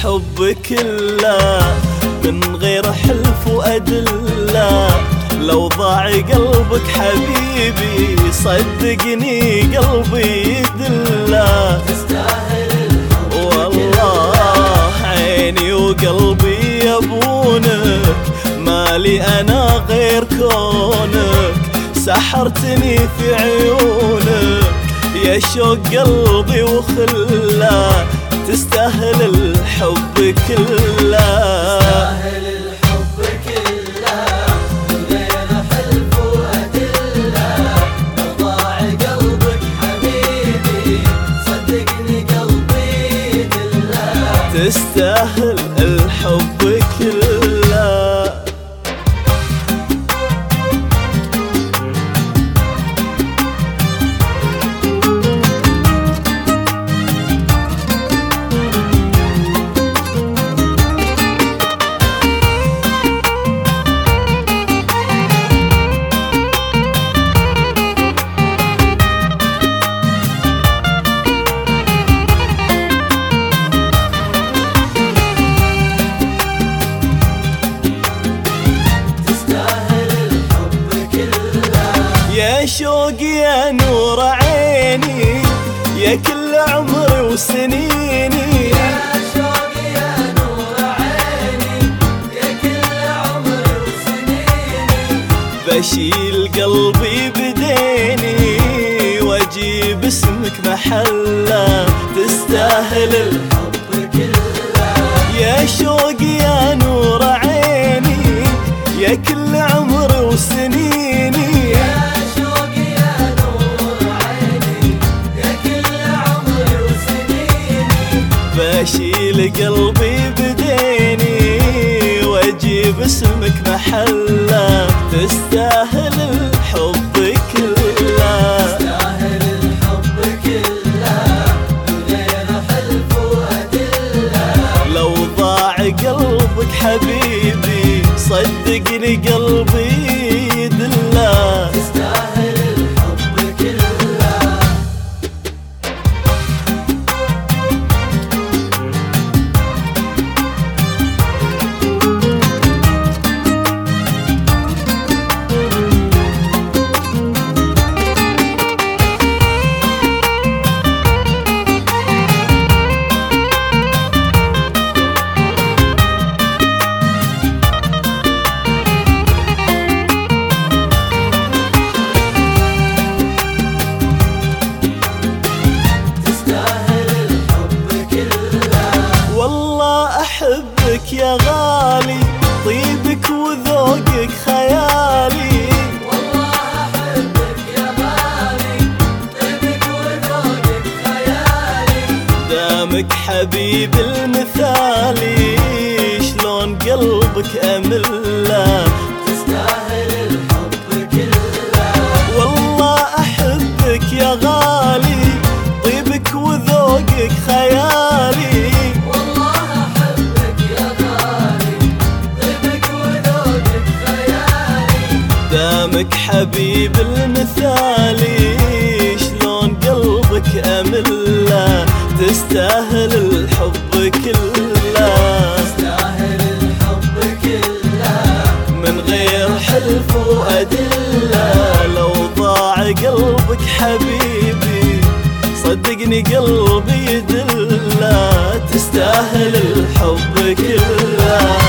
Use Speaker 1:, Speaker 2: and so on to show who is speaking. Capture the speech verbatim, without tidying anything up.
Speaker 1: الحب كله من غير حلف وأدلة. لو ضاع قلبك حبيبي صدقني قلبي يدله.
Speaker 2: تستاهل الحب
Speaker 1: والله عيني وقلبي يبونك، مالي أنا غير كونك، سحرتني في عيونك يا شوق قلبي وخله. تستاهل الحب كله،
Speaker 2: تستاهل الحب كله من غير حلف وأدلة. لو ضاع قلبك حبيبي صدقني قلبي يدله.
Speaker 1: تستاهل الحب كله. يا شوقي يا نور عيني يا كل عمري وسنيني.
Speaker 2: يا شوقي يا نور عيني يا كل عمري وسنيني.
Speaker 1: بشيل قلبي بديني واجيب اسمك محله. تستاهل
Speaker 2: الحب كله.
Speaker 1: يا شوقي يا نور عيني يا كل عمري وسنيني. بشيل قلبي بديني واجيب اسمك محله. تستاهل الحب كله،
Speaker 2: تستاهل الحب كله من غير حلف وأدلة.
Speaker 1: لو ضاع قلبك حبيبي صدقني قلبي يدله.
Speaker 2: تستاهل الحب كله.
Speaker 1: أحبك يا غالي طيبك وذوقك خيالي.
Speaker 2: والله أحبك يا غالي طيبك وذوقك خيالي.
Speaker 1: دامك حبيب المثالي شلون قلبك أمله.
Speaker 2: تستاهل الحب كله.
Speaker 1: والله أحبك يا غالي طيبك وذوقك خيالي. دامك حبيب المثالي شلون قلبك أمله. تستاهل الحب كله،
Speaker 2: تستاهل الحب كله
Speaker 1: من غير حلف وأدلة. لو ضاع قلبك حبيبي صدقني قلبي يدله. تستاهل الحب كله.